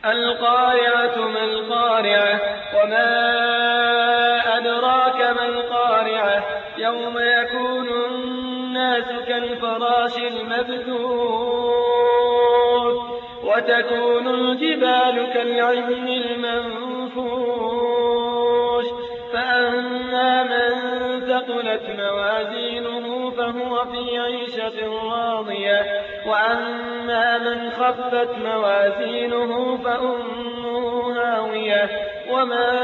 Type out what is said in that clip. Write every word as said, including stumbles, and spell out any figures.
القارعة ما القارعة وما أدراك ما القارعة يوم يكون الناس كالفراش المبثوث وتكون الجبال كالعهن المنفوش فأما من ثقلت موازينه فهو في عيشة راضية وأما من خفت موازينه فأمه هاوية وما